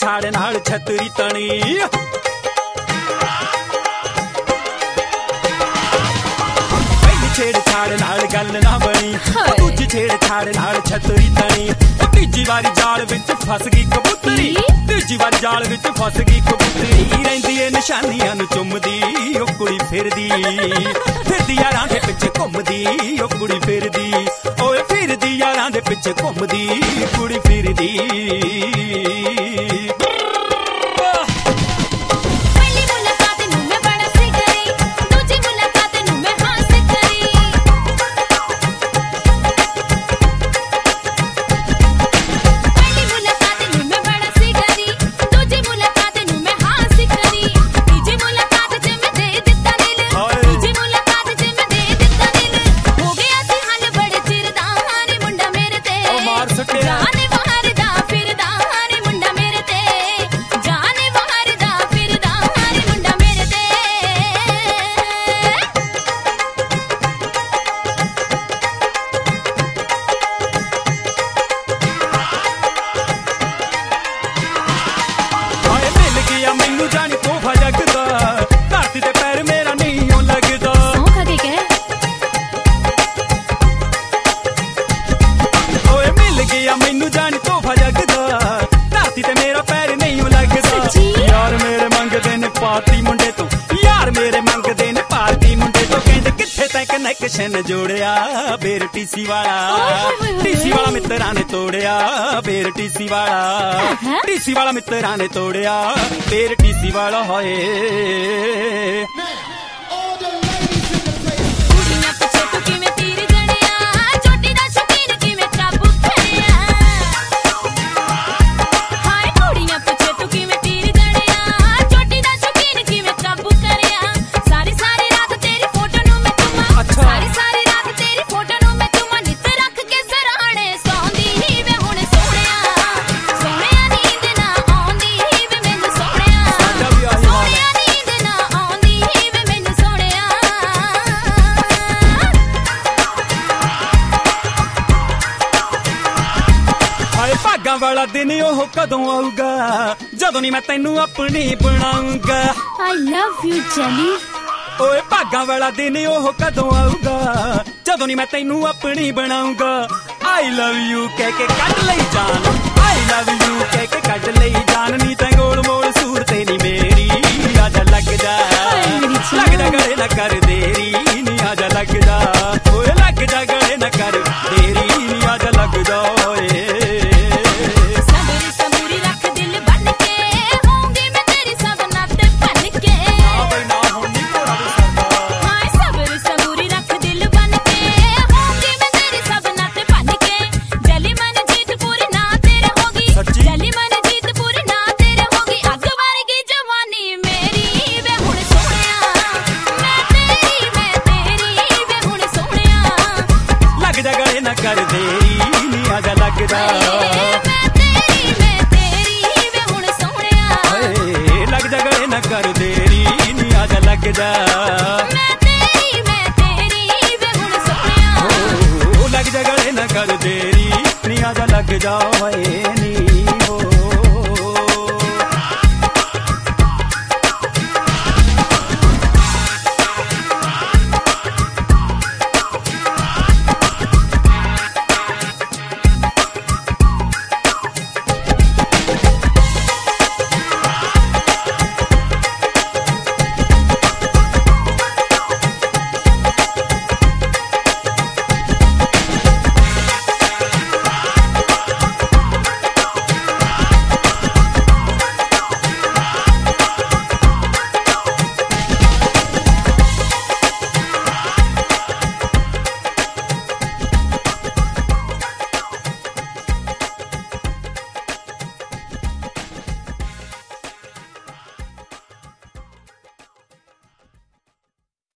छेड़छाड़ नाल छतरी तनी छेड़छाड़ नाल गल ना बनी दूजी छेड़छाड़ नाल छतरी तनी तीजी वारी जाल विच फस गई कबूतरी तीजी वारी जाल विच फस गई कबूतरी रहिंदी ए निशानियां नूं चुमदी ओ कुड़ी फिरदी यारां दे पिछे घुमदी ओ कुड़ी फिरदी ओए फिरदी यारां दे पिछे घुमदी कुड़ी फिरदी मैनू जानी तोहफा जगदा धरती ते पैर मेरा नहीं लगदा ओए मिल गया मैनू जानी तोहफा जगदा धरती ते मेरा पैर नहीं लगदा यार मेरे मंगदे ने पार्टी मुंडे तो यार मेरे मंगदे ने पार्टी मुंडे तो कहंदे किथे तैं कनैक्शन जोड़िया बेर टीसी वाला मित्तरां ने तोड़िया बेर टीसी वाला मित्तरां ने तोड़िया बेर टीसी वाला होए भागां वाला दिन ओह कदों आऊगा जदों नी मैं तैनू अपनी बनाऊंगा I love you Jenny ओए भागां वाला दिन ओह कदों आऊगा जदों नी मैं तैनू अपनी बनाऊंगा I love you कह के कट लई जान I love you कह के कट लई जान नी तैं गोल मोल सूरते नी मेरी आजा लग जा गले न कर देरी नी आजा लग जा ओए लग जा गले न कर देरी नी आजा लग जा ओए कर देरी नी आजा लग जा लग जा गले न कर देरी नी आजा लग जा लग जा गले न कर देरी नी आजा लग जा